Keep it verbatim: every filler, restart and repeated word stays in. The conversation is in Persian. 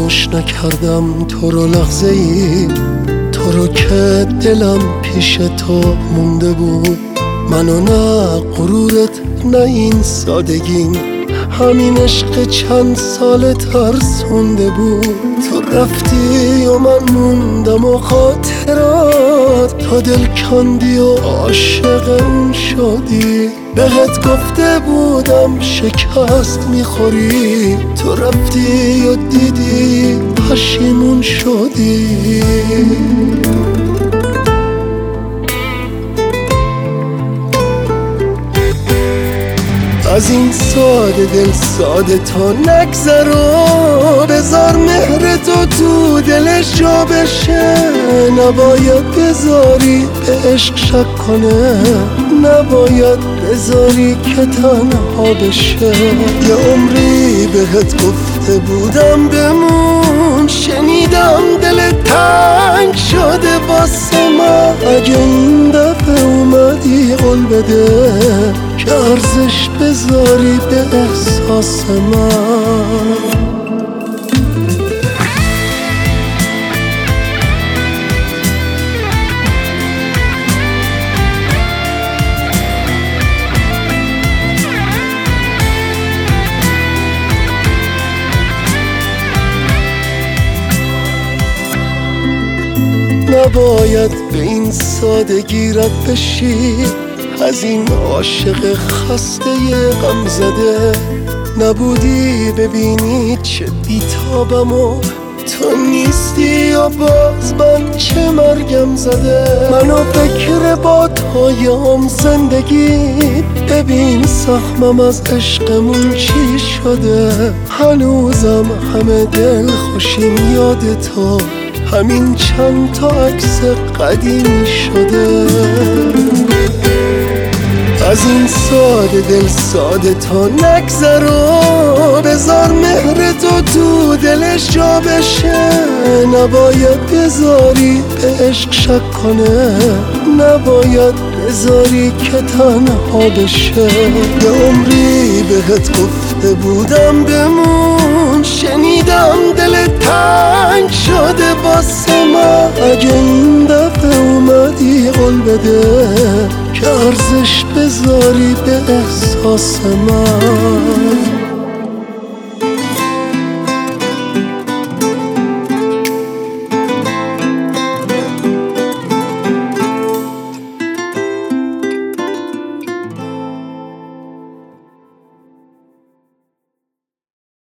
فراموش نکردم تو رو لحظه ای، تو رو که دلم پیش تو مونده بود. منو نه غرورت نه این سادگیم، همین عشق چند سال ترسونده بود. تو رفتی و من موندم و خاطرات، تا دل کندی و عاشق اون شدی. بهت گفته بودم شکست میخوری، تو رفتی و دیدی پشیمون شدی. از این ساده دل ساده تا نگذرو، بذار مهر تو تو دلش جا بشه. نباید بذاری به عشق شک کنه، نباید بذاری که تنها بشه. یه عمری بهت گفته بودم بمون، شنیدم دل تنگ شده واسه من. اگه این دفعه اومدی قول بده که ارزش بذاری به احساس من. نباید به این سادگی رد بشی، از این عاشق خسته غم زده. نبودی ببینی چه بیتابم و تو نیستی و باز من چه مرگم زده. منو فکر با تویم زندگی، ببین سخمم از عشقمون چی شده. هنوزم همه دل خوشیم یاد تو، همین چند تا عکس قدیمی شده. از این ساده دل ساده تا نگذرو، بذار مهر تو تو دلش جا بشه. نباید بذاری به عشق شک کنه، نباید بذاری که تنها بشه. یه عمری بهت گفته بودم بمون، شنیدم دل تنگ شده واسه من. اگه این دفعه اومدی قول بده که ارزش بذاری به احساس من.